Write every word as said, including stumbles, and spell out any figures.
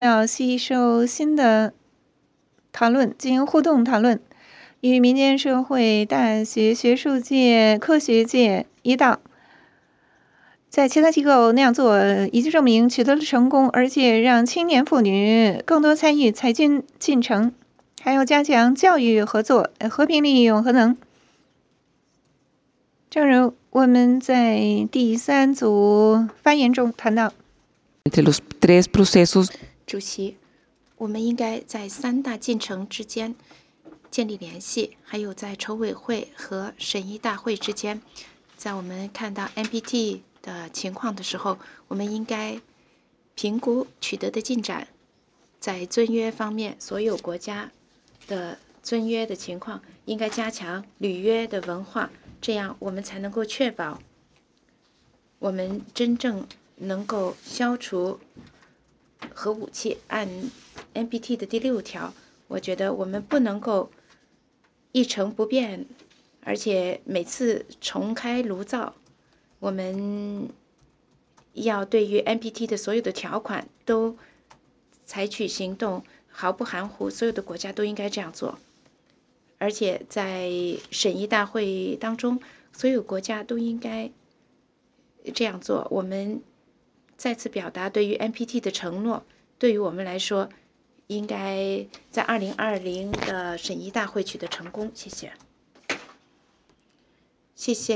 要吸收新的讨论，进行互动讨论，与民间社会、大学、学术界、科学界一道，在其他机构那样做已经证明取得了成功，而且让青年妇女更多参与裁军进程，还要加强教育合作、和平利用核能。正如我们在第三组发言中谈到， entre los tres procesos 主席，我们应该在三大进程之间建立联系，还有在筹委会和审议大会之间。在我们看到 N P T 的情况的时候，我们应该评估取得的进展。在尊约方面，所有国家的尊约的情况应该加强履约的文化，这样我们才能够确保我们真正能够消除核武器。按 N P T 的第六条，我觉得我们不能够一成不变，而且每次重开炉灶。我们要对于 N P T 的所有的条款都采取行动，毫不含糊，所有的国家都应该这样做。而且在审议大会当中，所有国家都应该这样做。我们再次表达对于 N P T 的承诺，对于我们来说，应该在二零二零的审议大会取得成功。谢谢，谢谢。